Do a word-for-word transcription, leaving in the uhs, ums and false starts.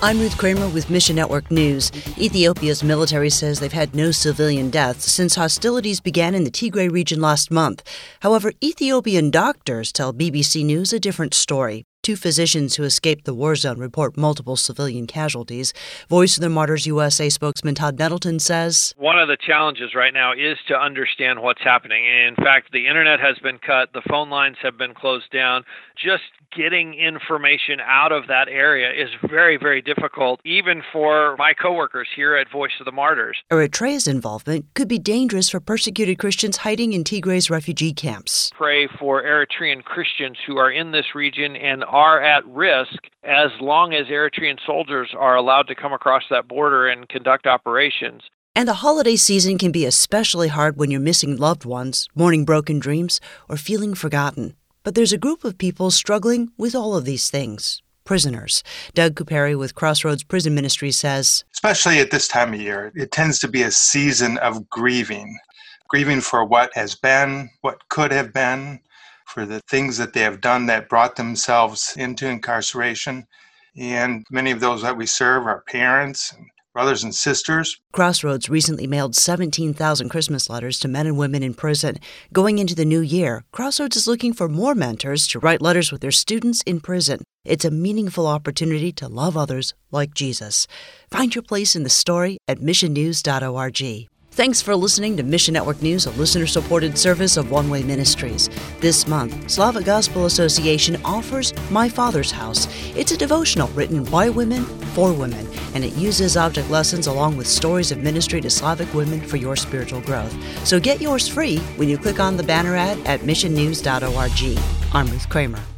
I'm Ruth Kramer with Mission Network News. Ethiopia's military says they've had no civilian deaths since hostilities began in the Tigray region last month. However, Ethiopian doctors tell B B C News a different story. Two physicians who escaped the war zone report multiple civilian casualties. Voice of the Martyrs U S A spokesman Todd Nettleton says, one of the challenges right now is to understand what's happening. In fact, the internet has been cut. The phone lines have been closed down. Just getting information out of that area is very, very difficult, even for my coworkers here at Voice of the Martyrs. Eritrea's involvement could be dangerous for persecuted Christians hiding in Tigray's refugee camps. Pray for Eritrean Christians who are in this region and are at risk as long as Eritrean soldiers are allowed to come across that border and conduct operations. And the holiday season can be especially hard when you're missing loved ones, mourning broken dreams, or feeling forgotten. But there's a group of people struggling with all of these things. Prisoners. Doug Kupari with Crossroads Prison Ministry says, especially at this time of year, it tends to be a season of grieving. Grieving for what has been, what could have been, for the things that they have done that brought themselves into incarceration. And many of those that we serve are parents and brothers and sisters. Crossroads recently mailed seventeen thousand Christmas letters to men and women in prison. Going into the new year, Crossroads is looking for more mentors to write letters with their students in prison. It's a meaningful opportunity to love others like Jesus. Find your place in the story at mission news dot org. Thanks for listening to Mission Network News, a listener-supported service of One Way Ministries. This month, Slavic Gospel Association offers My Father's House. It's a devotional written by women, for women, and it uses object lessons along with stories of ministry to Slavic women for your spiritual growth. So get yours free when you click on the banner ad at mission news dot org. I'm Ruth Kramer.